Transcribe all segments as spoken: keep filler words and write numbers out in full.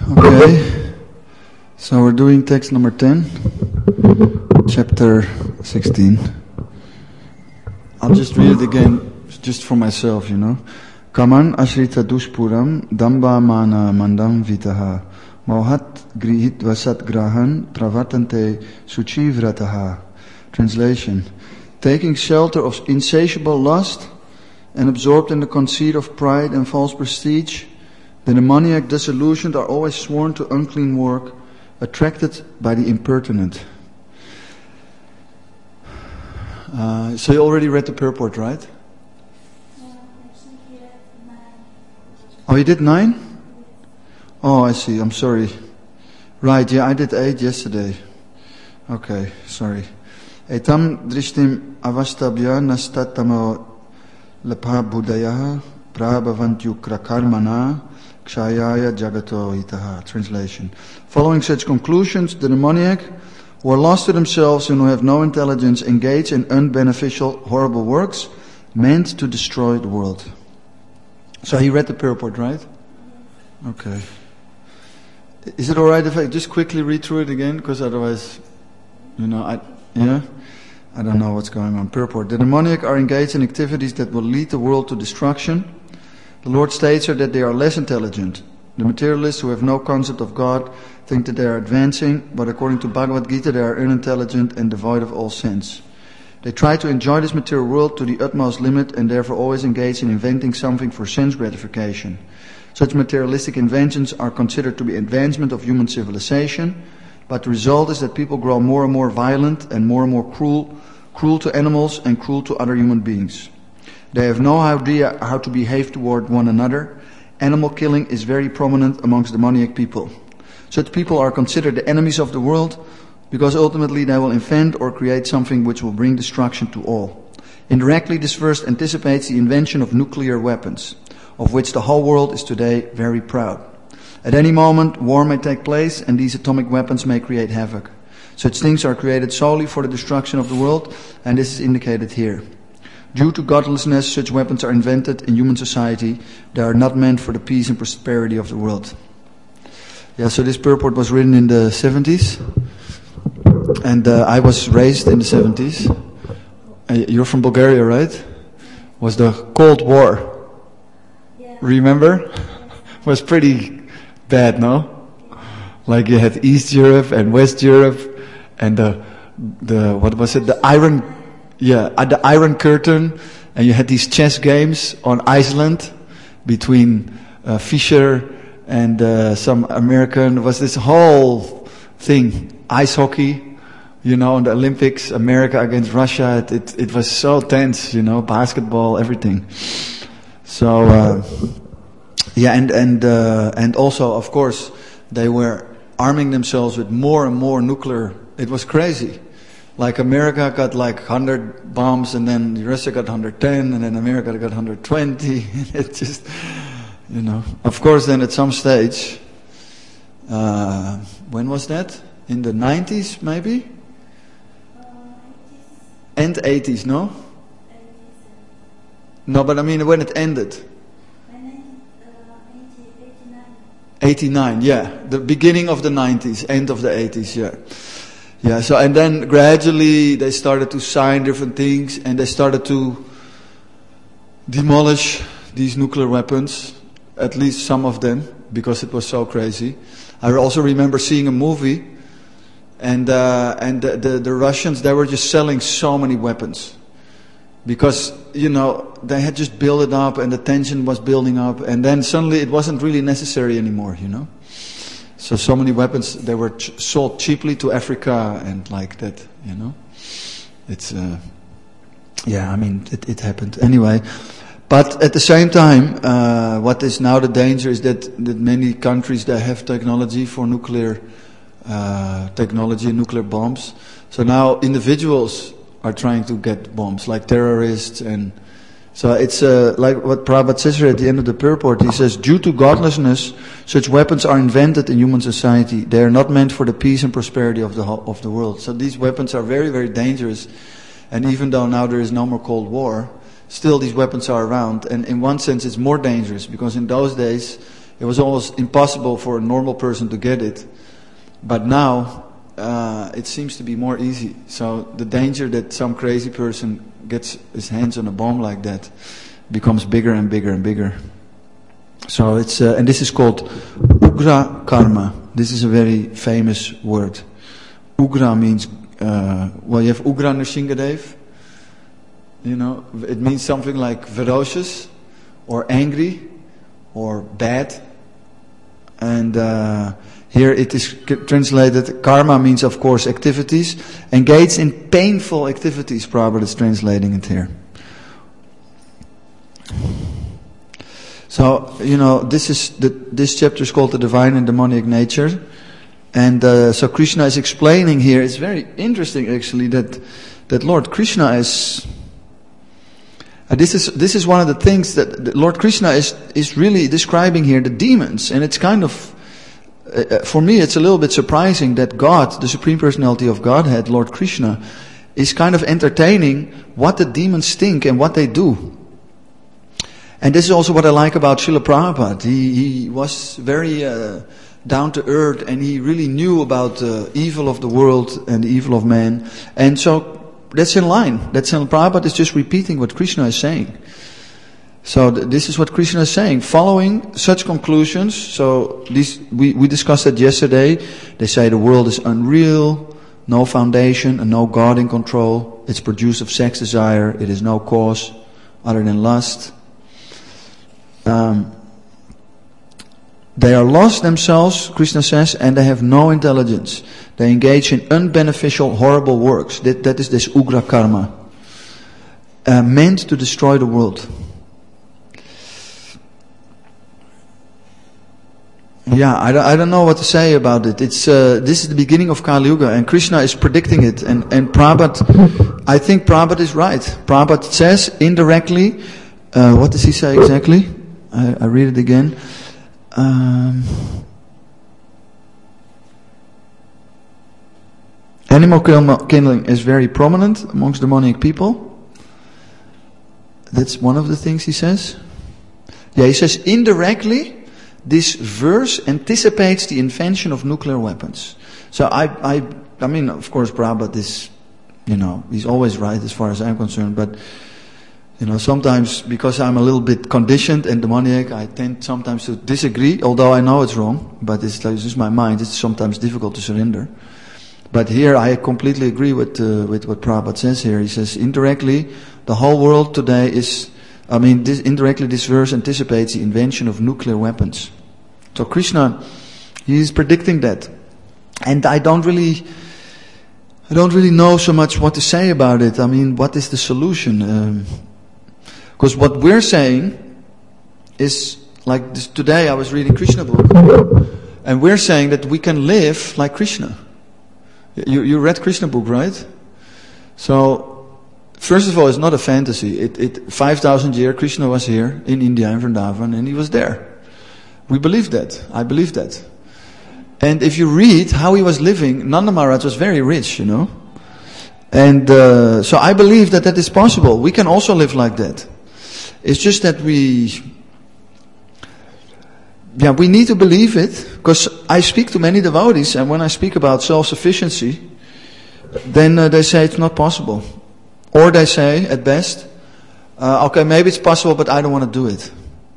Okay, so we're doing text number ten, chapter sixteen. I'll just read it again, just for myself, you know. Kaman ashrita dushpuram damba mana mandam vitaha mohat grihit vasat grahan travatante suchivrataha. Translation: taking shelter of insatiable lust and absorbed in the conceit of pride and false prestige, the demoniac disillusioned are always sworn to unclean work, attracted by the impertinent. Uh, so you already read the purport, right? Oh, you did nine? Oh, I see. I'm sorry. Right, yeah, I did eight yesterday. Okay, sorry. Etam drishtim avastabhya nastatamo lapha buddhayaha prabhavantyukra karmana kshayaya jagato itaha. Translation: following such conclusions, the demoniac, who are lost to themselves and who have no intelligence, engage in unbeneficial, horrible works meant to destroy the world. So he read the purport, right? Okay. Is it alright if I just quickly read through it again? Because otherwise, you know, I, yeah? I don't know what's going on. Purport: the demoniac are engaged in activities that will lead the world to destruction. The Lord states here that they are less intelligent. The materialists who have no concept of God think that they are advancing, but according to Bhagavad Gita, they are unintelligent and devoid of all sense. They try to enjoy this material world to the utmost limit and therefore always engage in inventing something for sense gratification. Such materialistic inventions are considered to be advancement of human civilization, but the result is that people grow more and more violent and more and more cruel, cruel to animals and cruel to other human beings. They have no idea how to behave toward one another. Animal killing is very prominent amongst demoniac people. Such people are considered the enemies of the world because ultimately they will invent or create something which will bring destruction to all. Indirectly, this verse anticipates the invention of nuclear weapons, of which the whole world is today very proud. At any moment, war may take place and these atomic weapons may create havoc. Such things are created solely for the destruction of the world, and this is indicated here. Due to godlessness, such weapons are invented in human society. They are not meant for the peace and prosperity of the world. Yeah, so this purport was written in the seventies. And uh, I was raised in the seventies. Uh, you're from Bulgaria, right? Was the Cold War. Yeah. Remember? Was pretty bad, no? Like you had East Europe and West Europe and the, the what was it? The Iron, yeah, uh, the Iron Curtain. And you had these chess games on Iceland between uh, Fischer and uh, some American. There was this whole thing. Ice hockey, you know, in the Olympics, America against Russia. It, it, it was so tense, you know, basketball, everything. So, uh, yeah, and, and, uh, and also, of course, they were arming themselves with more and more nuclear. It was crazy. Like America got like one hundred bombs and then Russia got one hundred ten and then America got one hundred twenty. It just, you know, of course then at some stage, uh, when was that? In the nineties, maybe? And eighties, no? No, but I mean when it ended. eighty-nine, yeah. The beginning of the nineties, end of the eighties, yeah. Yeah, so and then gradually they started to sign different things and they started to demolish these nuclear weapons, at least some of them, because it was so crazy. I also remember seeing a movie. And uh, and the, the the Russians, they were just selling so many weapons because, you know, they had just built it up and the tension was building up and then suddenly it wasn't really necessary anymore, you know. So so many weapons, they were ch- sold cheaply to Africa and like that, you know. It's uh, yeah, I mean it, it happened anyway. But at the same time, uh, what is now the danger is that that many countries, they have technology for nuclear. Uh, technology, nuclear bombs. So now individuals are trying to get bombs, like terrorists, and so it's uh, like what Prabhupada says here at the end of the purport. He says, due to godlessness, such weapons are invented in human society. They are not meant for the peace and prosperity of the ho- of the world. So these weapons are very, very dangerous. And even though now there is no more Cold War, still these weapons are around. And in one sense, it's more dangerous because in those days, It was almost impossible for a normal person to get it. But now, uh, it seems to be more easy. So the danger that some crazy person gets his hands on a bomb like that becomes bigger and bigger and bigger. So it's, uh, and this is called Ugra Karma. This is a very famous word. Ugra means, uh, well, you have Ugra Nrsingadev. You know, it means something like ferocious, or angry, or bad. And uh, here it is translated, karma means, of course, activities. Engaged in painful activities, Prabhupada is translating it here. So, you know, this is the, this chapter is called The Divine and Demonic Nature. And uh, so Krishna is explaining here, it's very interesting actually, that, that Lord Krishna is... Uh, this is this is one of the things that, that Lord Krishna is is really describing here, the demons, and it's kind of uh, for me it's a little bit surprising that God, the Supreme Personality of Godhead, Lord Krishna, is kind of entertaining what the demons think and what they do. And this is also what I like about Srila Prabhupada. He he was very uh, down to earth, and he really knew about the evil of the world and the evil of man, and so. That's in line. That's in Prabhupada is just repeating what Krishna is saying. So th- this is what Krishna is saying. Following such conclusions, so these, we, we discussed that yesterday. They say the world is unreal, no foundation, and no God in control. It's produced of sex desire. It is no cause other than lust. Um, they are lost themselves, Krishna says, and they have no intelligence. They engage in unbeneficial, horrible works. That, that is this Ugra Karma. Uh, meant to destroy the world. Yeah, I don't, I don't know what to say about it. It's uh, this is the beginning of Kali Yuga, and Krishna is predicting it. And, and Prabhupada, I think Prabhupada is right. Prabhupada says indirectly, uh, what does he say exactly? I, I read it again. Um... Animal killing is very prominent amongst demonic people. That's one of the things he says. Yeah, he says indirectly, this verse anticipates the invention of nuclear weapons. So I, I, I mean, of course, Prabhupada is, you know, he's always right as far as I'm concerned. But you know, sometimes because I'm a little bit conditioned and demoniac, I tend sometimes to disagree. Although I know it's wrong, but it's, it's just my mind. It's sometimes difficult to surrender. But here I completely agree with uh, with what Prabhupada says here. He says indirectly, the whole world today is, I mean, this, indirectly this verse anticipates the invention of nuclear weapons. So Krishna, he is predicting that. And I don't really, I don't really know so much what to say about it. I mean, what is the solution? Because um, what we're saying is, like this, today I was reading Krishna book, and we're saying that we can live like Krishna. You you read Krishna book, right? So, first of all, it's not a fantasy. It it five thousand years Krishna was here in India in Vrindavan, and he was there. We believe that. I believe that. And if you read how he was living, Nanda Maharaj was very rich, you know. And uh, so I believe that that is possible. We can also live like that. It's just that we, yeah, we need to believe it. Because I speak to many devotees, and when I speak about self-sufficiency, then uh, they say it's not possible. Or they say, at best, uh, okay, maybe it's possible, but I don't want to do it.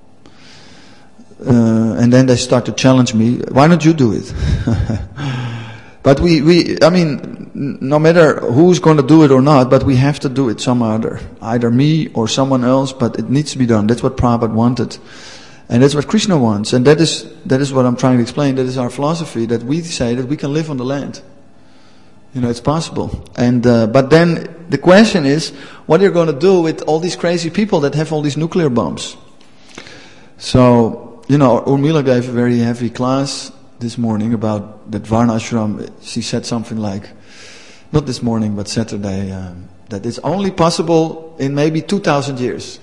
Uh, and then they start to challenge me, why don't you do it? But we, we, I mean, no matter who's going to do it or not, but we have to do it some other. Either me or someone else, but it needs to be done. That's what Prabhupada wanted. And that's what Krishna wants. And that is that is what I'm trying to explain. That is our philosophy, that we say that we can live on the land. You know, it's possible. And uh, but then the question is, what are you going to do with all these crazy people that have all these nuclear bombs? So, you know, Urmila gave a very heavy class this morning about that Varna Ashram. She said something like, not this morning, but Saturday, um, that it's only possible in maybe two thousand years.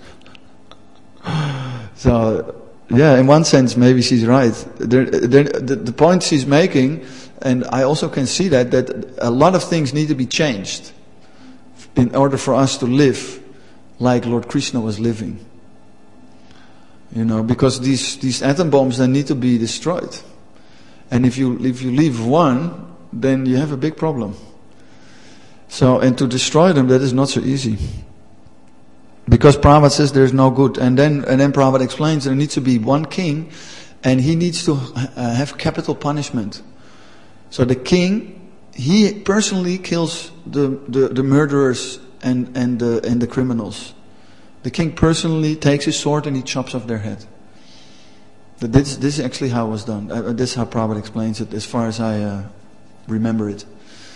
So, yeah, in one sense, maybe she's right. There, there, the, the point she's making, and I also can see that, that a lot of things need to be changed in order for us to live like Lord Krishna was living. You know, because these, these atom bombs, they need to be destroyed. And if you, if you leave one, then you have a big problem. So, and to destroy them, that is not so easy. Because Prabhupada says there's no good. And then, and then Prabhupada explains there needs to be one king, and he needs to uh, have capital punishment. So the king, he personally kills the, the, the murderers and, and, the, and the criminals. The king personally takes his sword and he chops off their head. This, this is actually how it was done. Uh, this is how Prabhupada explains it, as far as I uh, remember it.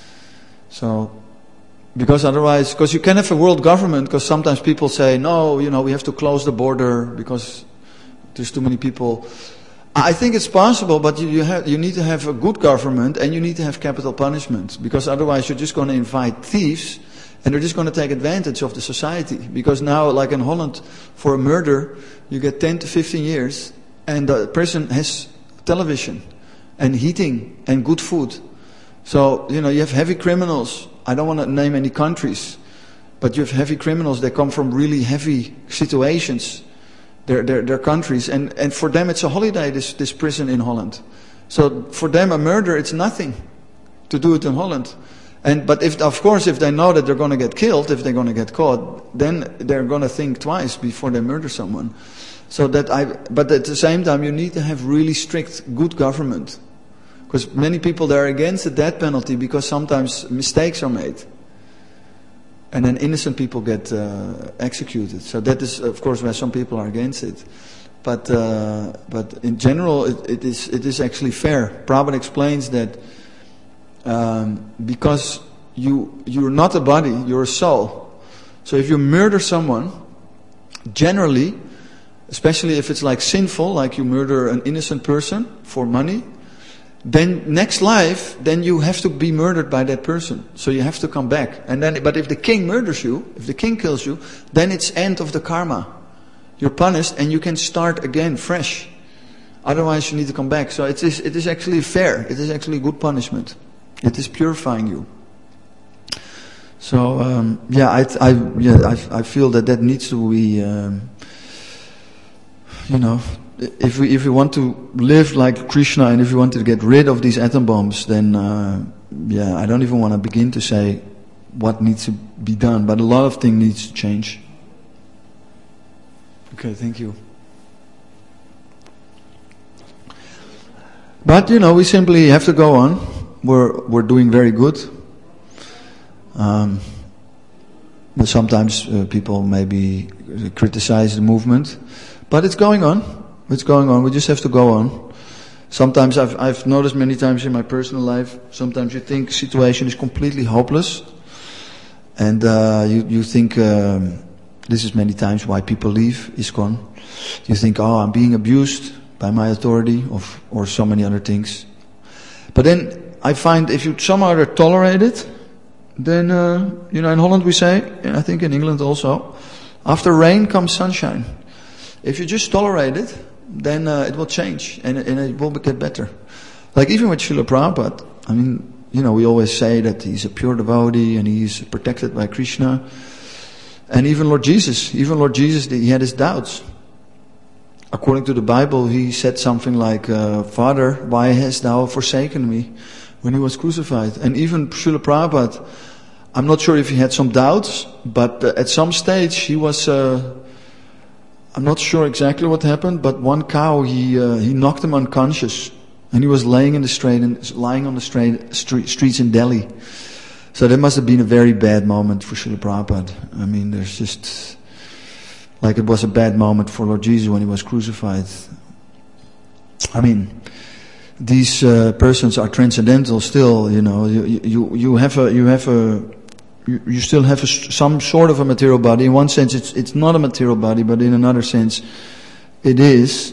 So, because otherwise, because you can have a world government, because sometimes people say, no, you know, we have to close the border because there's too many people. I think it's possible, but you, you, have, you need to have a good government and you need to have capital punishment, because otherwise you're just going to invite thieves and they're just going to take advantage of the society. Because now, like in Holland, for a murder, you get ten to fifteen years, and the person has television and heating and good food. So, you know, you have heavy criminals. I don't want to name any countries, but you have heavy criminals that come from really heavy situations, their, their, their countries. And, and for them, it's a holiday, this, this prison in Holland. So for them, a murder, it's nothing to do it in Holland. And, but if, of course, if they know that they're going to get killed, if they're going to get caught, then they're going to think twice before they murder someone. So that I, but at the same time, you need to have really strict, good government. Because many people, they're against the death penalty because sometimes mistakes are made. And then innocent people get uh, executed. So that is, of course, why some people are against it. But uh, but in general, it, it is it is actually fair. Prabhupada explains that um, because you you're not a body, you're a soul. So if you murder someone, generally, especially if it's like sinful, like you murder an innocent person for money, then next life, then you have to be murdered by that person. So you have to come back. And then, but if the king murders you, if the king kills you, then it's end of the karma. You're punished and you can start again fresh. Otherwise you need to come back. So it is, it is actually fair. It is actually good punishment. It is purifying you. So, um, yeah, I, I, yeah, I, I feel that that needs to be, um, you know, If we if we want to live like Krishna, and if we want to get rid of these atom bombs, then uh, yeah, I don't even want to begin to say what needs to be done. But a lot of things needs to change. Okay, thank you. But you know, we simply have to go on. We're we're doing very good. Um, but sometimes uh, people maybe criticize the movement, but it's going on. It's going on. We just have to go on. Sometimes I've I've noticed many times in my personal life. Sometimes you think situation is completely hopeless, and uh, you you think um, this is many times why people leave ISKCON. You think, oh, I'm being abused by my authority, of or so many other things. But then I find if you somehow are tolerate it, then uh, you know in Holland we say, and I think in England also, after rain comes sunshine. If you just tolerate it, then uh, it will change and, and it will get better. Like even with Srila Prabhupada, I mean, you know, we always say that he's a pure devotee and he's protected by Krishna. And even Lord Jesus, even Lord Jesus, he had his doubts. According to the Bible, he said something like, uh, Father, why hast thou forsaken me? When he was crucified. And even Srila Prabhupada, I'm not sure if he had some doubts, but uh, at some stage he was... Uh, I'm not sure exactly what happened, but one cow, he uh, he knocked him unconscious, and he was laying in the street, lying on the street, street, streets in Delhi. So that must have been a very bad moment for Srila Prabhupada. I mean, there's just like it was a bad moment for Lord Jesus when he was crucified. I mean, these uh, persons are transcendental still. You know, you you you have a you have a. You, you still have a, some sort of a material body. In one sense, it's it's not a material body, but in another sense, it is.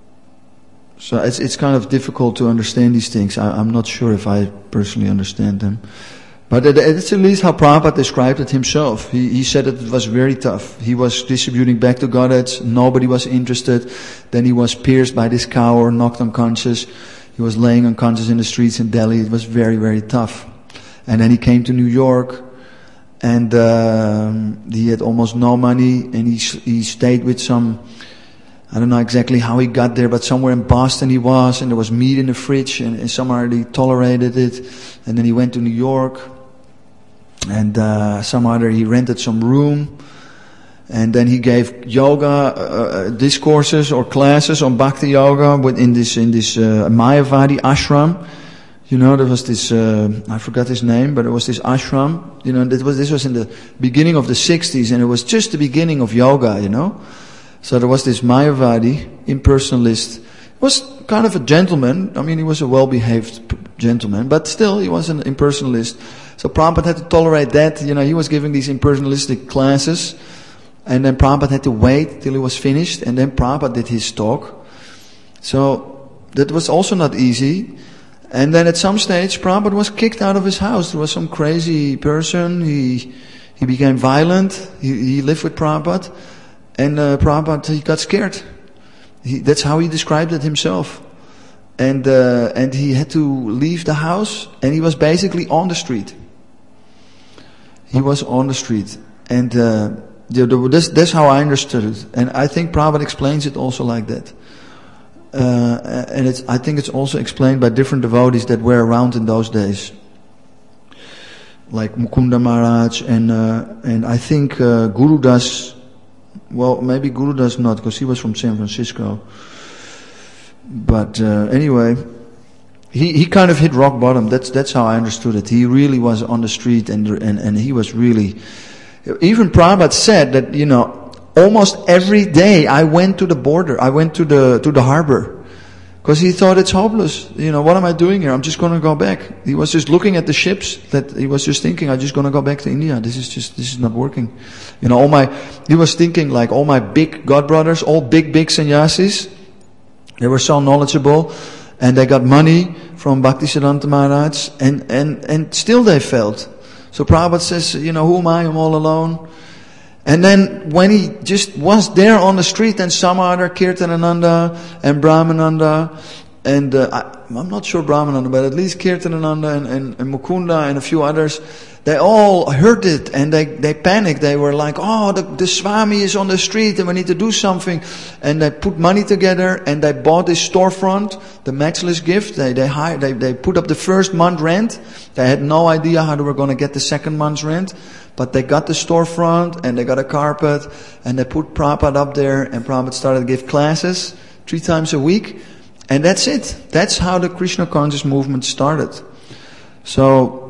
So it's it's kind of difficult to understand these things. I, I'm not sure if I personally understand them, but it, it's at least how Prabhupada described it himself. He he said that it was very tough. He was distributing back to Godheads. Nobody was interested. Then he was pierced by this cow or knocked unconscious. He was laying unconscious in the streets in Delhi. It was very very tough. And then he came to New York. And um, he had almost no money, and he he stayed with some I don't know exactly how he got there, but somewhere in Boston he was, and there was meat in the fridge, and, and somehow he tolerated it. And then he went to New York, and uh, somehow other he rented some room, and then he gave yoga uh, discourses or classes on Bhakti yoga in this in this uh, Mayavadi ashram. You know, there was this, uh, I forgot his name, but it was this ashram, you know, that was, this was in the beginning of the sixties, and it was just the beginning of yoga, you know. So there was this Mayavadi, impersonalist. He was kind of a gentleman. I mean, he was a well-behaved gentleman, but still, he was an impersonalist. So Prabhupada had to tolerate that, you know, he was giving these impersonalistic classes, and then Prabhupada had to wait till he was finished, and then Prabhupada did his talk. So, that was also not easy. And then at some stage, Prabhupada was kicked out of his house. There was some crazy person. He he became violent. He, he lived with Prabhupada. And uh, Prabhupada, he got scared. He, that's how he described it himself. And uh, and he had to leave the house. And he was basically on the street. He was on the street. And uh, the, the, this, that's how I understood it. And I think Prabhupada explains it also like that. Uh, and it's, I think it's also explained by different devotees that were around in those days, like Mukunda Maharaj, and uh, and I think uh, Guru Das. Well, maybe Guru Das not, because he was from San Francisco. But uh, anyway, he he kind of hit rock bottom. That's that's how I understood it. He really was on the street, and and and he was really. Even Prabhupada said that, you know, almost every day I went to the border. I went to the to the harbor because he thought it's hopeless. You know, what am I doing here? I'm just going to go back. He was just looking at the ships. That he was just thinking, I'm just going to go back to India. This is just this is not working. You know, all my he was thinking like all my big godbrothers, all big big sannyasis. They were so knowledgeable, and they got money from Bhaktisiddhanta Maharaj, and and and still they failed. So Prabhupada says, you know, who am I? I'm all alone. And then when he just was there on the street, and some other Kirtanananda and Brahmananda, and uh, I, I'm not sure Brahmananda, but at least Kirtanananda and, and, and Mukunda and a few others, they all heard it, and they, they panicked. They were like, oh, the, the Swami is on the street and we need to do something. And they put money together and they bought this storefront, the Matchless Gift. They they hired, they, they put up the first month rent. They had no idea how they were going to get the second month's rent. But they got the storefront and they got a carpet and they put Prabhupada up there, and Prabhupada started to give classes three times a week. And that's it. That's how the Krishna conscious movement started. So,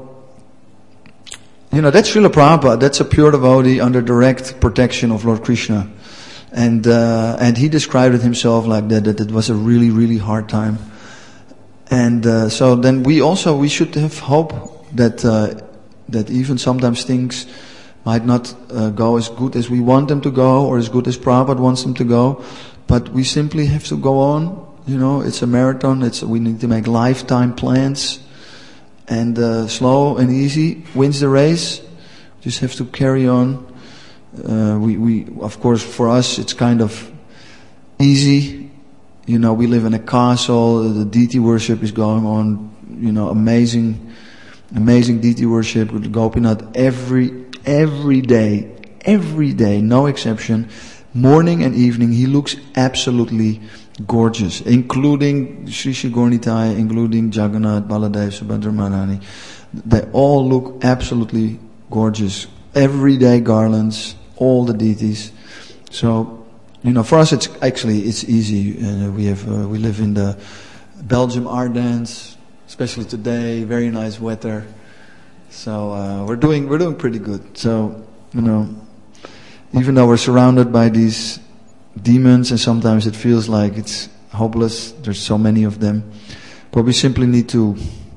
you know, that's Srila Prabhupada. That's a pure devotee under direct protection of Lord Krishna. And uh, and he described it himself like that, that it was a really, really hard time. And uh, so then we also, we should have hope that uh, that even sometimes things might not uh, go as good as we want them to go, or as good as Prabhupada wants them to go. But we simply have to go on. You know, it's a marathon. It's we need to make lifetime plans. And uh, slow and easy wins the race. Just have to carry on. Uh, we, we, of course, for us, it's kind of easy. You know, we live in a castle. The deity worship is going on. You know, amazing, amazing deity worship with Gopinath every every day, every day, no exception. Morning and evening, he looks absolutely gorgeous, including Sri Sri Gaurnitai, including Jagannath, Baladev, Subhadra Maharani. They all look absolutely gorgeous. Everyday garlands, all the deities. So, you know, for us it's actually it's easy. Uh, we have uh, we live in the Belgium Ardennes, especially today. Very nice weather. So uh, we're doing we're doing pretty good. So, you know, even though we're surrounded by these demons, and sometimes it feels like it's hopeless. There's so many of them. But we simply need to,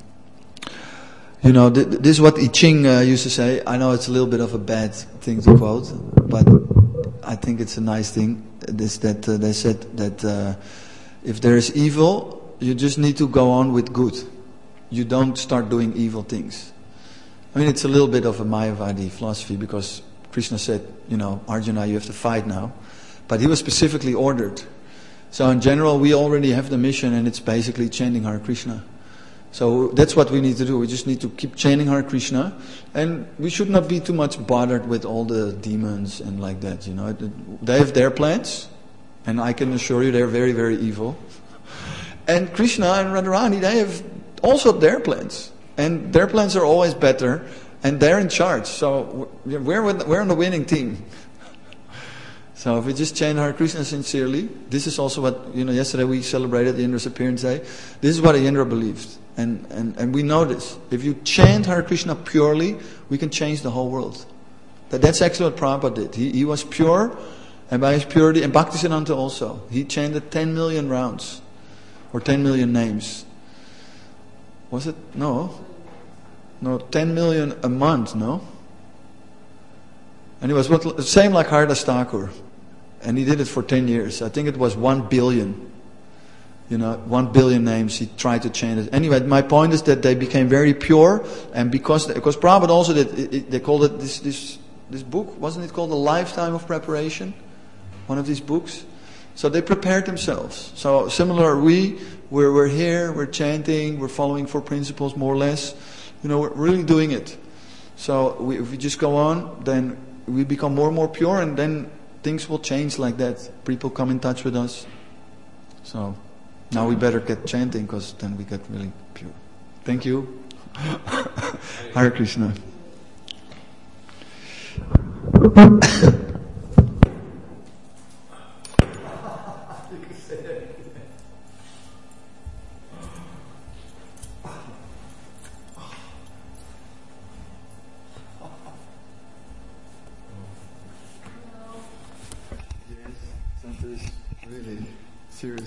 you know, th- this is what I Ching uh, used to say. I know it's a little bit of a bad thing to quote, but I think it's a nice thing. This that uh, they said that uh, if there is evil, you just need to go on with good. You don't start doing evil things. I mean, it's a little bit of a Mayavadi philosophy, because Krishna said, you know, Arjuna, you have to fight now. But he was specifically ordered. So in general, we already have the mission, and it's basically chanting Hare Krishna. So that's what we need to do. We just need to keep chanting Hare Krishna, and we should not be too much bothered with all the demons and like that. You know, they have their plans, And I can assure you they're very, very evil. And Krishna and Radharani, they have also their plans. And their plans are always better. And they're in charge. So we're, we're on the winning team. So if we just chant Hare Krishna sincerely, this is also what, you know, yesterday we celebrated Indra's appearance day. This is what Indra believed. And, and, and we know this. If you chant Hare Krishna purely, we can change the whole world. That, that's actually what Prabhupada did. He, he was pure, and by his purity, and Bhaktisiddhanta also, he chanted ten million rounds, or ten million names. Was it? No. No, ten million a month, no? And it was what, the same like Haridas Thakur. And he did it for ten years. I think it was one billion. You know, one billion names he tried to chant it. Anyway, my point is that they became very pure. And because because Prabhupada also did, it, it, they called it this, this, this book, wasn't it called A Lifetime of Preparation? One of these books. So they prepared themselves. So similar, we, we're, we're here, we're chanting, we're following four principles more or less. You know, we're really doing it. So we, if we just go on, then we become more and more pure, and then things will change like that. People come in touch with us. So now we better get chanting, because then we get really pure. Thank you. Hare Krishna.